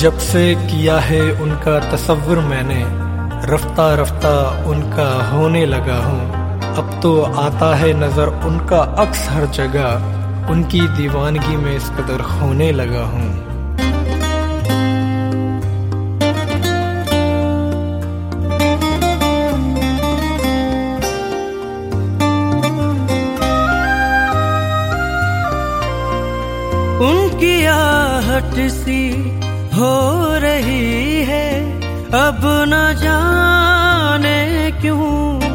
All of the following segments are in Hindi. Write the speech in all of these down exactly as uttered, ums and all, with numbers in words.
जब से किया है उनका तसव्वुर मैंने, रफ्ता रफ्ता उनका होने लगा हूँ। अब तो आता है नजर उनका अक्स हर जगह, उनकी दीवानगी में इस कदर होने लगा हूँ। उनकी आहट सी हो रही है अब न जाने क्यों,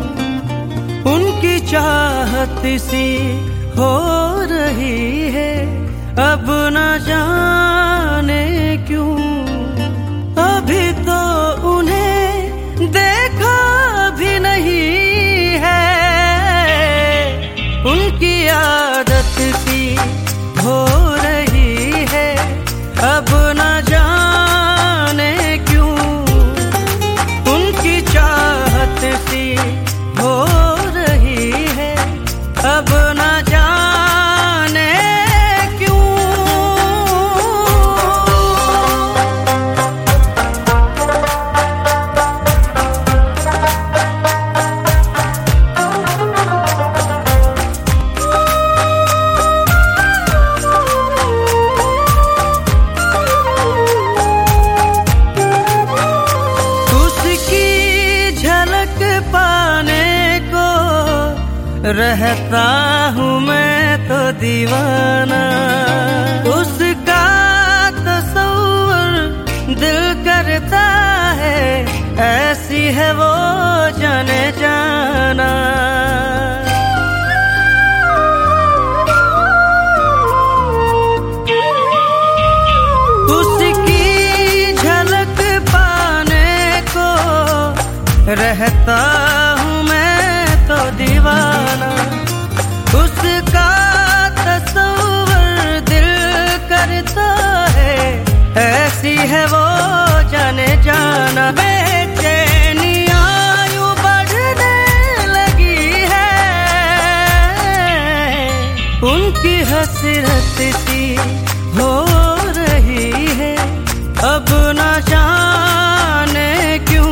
उनकी चाहत सी हो रही है अब न जाने क्यों। अभी तो उन्हें देखा भी नहीं है, उनकी आदत सी हो रही है अब न जाने क्यों, उनकी चाहत सी हो रही है अब न जाने क्यों। रहता हूँ मैं तो दीवाना, उसका तस्वुर दिल करता है, ऐसी है वो जाने जाना। उसकी झलक पाने को रहता हूँ मैं तो दीवाना, उसका तस्वुर दिल करता है, ऐसी है वो जाने जाना। बेचैनियां यूं बढ़ने लगी है, उनकी हसरत सी हो रही है अब न जाने क्यों,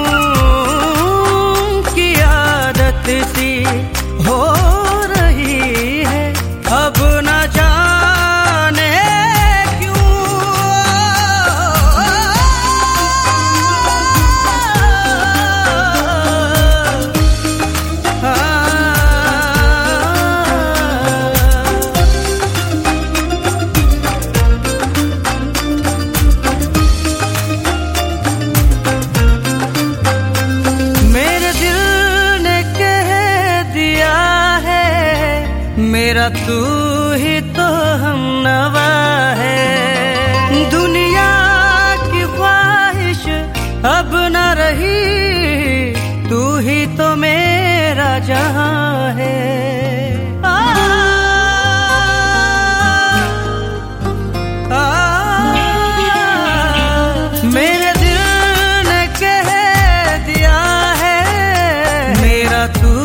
उनकी आदत सी हो रही है अब न जाने क्यों। मेरे दिल ने कह दिया है, मेरा तू ही तो हमनवा है। दुनिया की ख्वाहिश अब न रही, तू ही तो मेरा जहां है। आ, आ, मेरे दिल ने कह दिया है, मेरा तू